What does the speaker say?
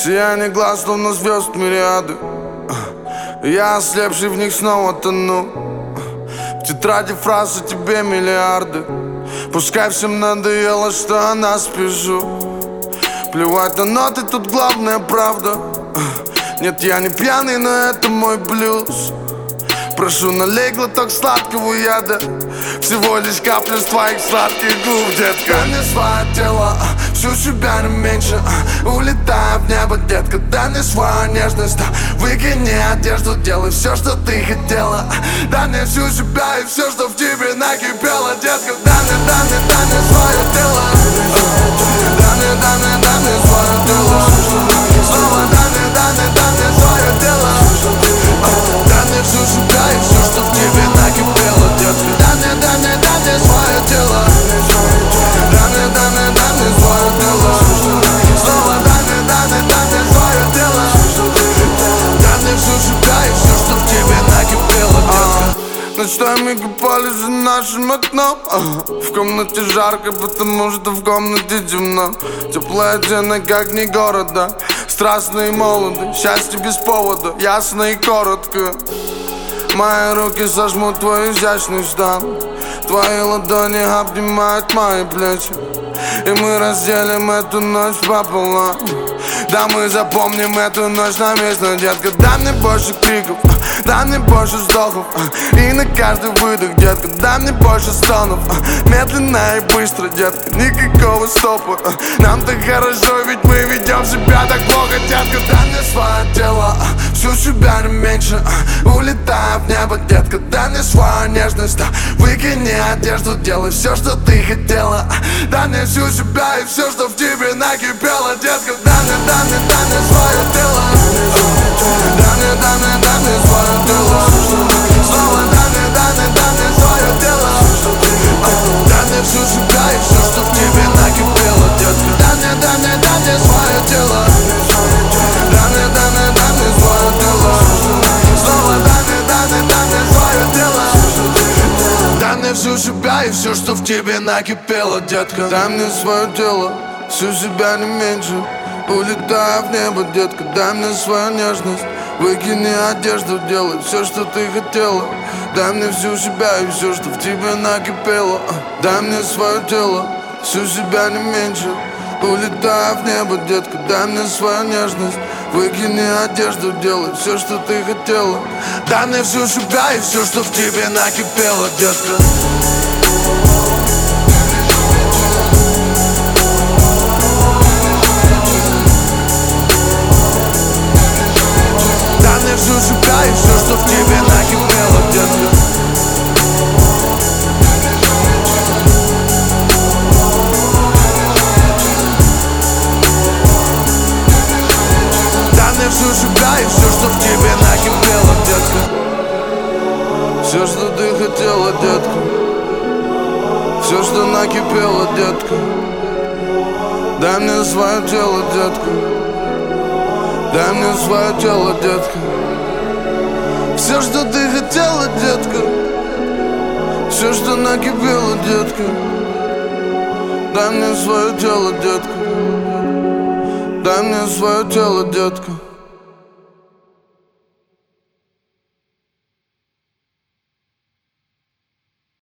Сияние глаз, словно звезд мириады. Я ослепший в них снова тону. В тетради фраз о тебе миллиарды. Пускай всем надоело, что о нас пишу. Плевать на ноты, тут главная правда. Нет, я не пьяный, но это мой блюз. Прошу, налей глоток сладкого яда. Всего лишь капля с твоих сладких губ, детка. Дай мне свое тело, всю себя не меньше. Улетай в небо, детка, дай мне свою нежность. Выкини одежду, делай все, что ты хотела. Дай мне всю себя и все, что в тебе накипело, детка. Дай мне свое тело. Дай мне свое тело. Снова дай мне свое тело. Дай мне всю себя и все, что в тебе накипело, детка. Дай мне свое тело. Дай мне свое тело. Снова дай мне свое тело. Дай мне всю себя и все, что в тебе накипело, детка. Ночами купали за нашим окном. В комнате жарко, потому что в комнате темно. Теплая тена, как не города. Страстно и молодо, счастье без повода. Ясно и коротко. Мои руки сожмут твой изящный стан. Твои ладони обнимают мои плечи. И мы разделим эту ночь пополам. Да, мы запомним эту ночь навечно, детка. Дай мне больше криков, дай мне больше вздохов. И на каждый выдох, детка, дай мне больше стонов. Медленно и быстро, детка, никакого стопа. Нам так хорошо, ведь мы ведем себя так плохо, детка. Дай мне свое тело, всю себя не меньше. Улетай в небо, детка, дай мне свою нежность. Выкини одежду, делай все, что ты хотела. Дай мне всю себя и все, что в тебе накипело, детка. Дай мне свое тело. Дай мне свое тело. Снова дай мне свое тело. Дай мне всю себя и все, что в тебе накипело, детка. Дай мне свое тело. Дай мне свое тело. Снова дай мне свое тело. Дай мне всю себя и все, что в тебе накипело, детка. Дай мне свое тело, всю себя не меньше. Улетай в небо, детка, дай мне свою нежность. Выкини одежду, делай все, что ты хотела. Дай мне всю себя и все, что в тебе накипело. Дай мне свое тело, всю себя не меньше. Улетай в небо, детка, дай мне свою нежность. Выкини одежду, делай все, что ты хотела. Дай мне всю себя и все, что в тебе накипело, детка. Всю себя и все, что в тебе накипело, детка. Дай мне всю себя и все, что в тебе накипело, детка. Все, что ты хотела, детка. Все, что накипело, детка. Дай мне свое тело, детка. Дай мне свое тело, детка. Все, что ты хотела, детка. Все, что накипело, детка. Дай мне свое тело, детка. Дай мне свое тело, детка.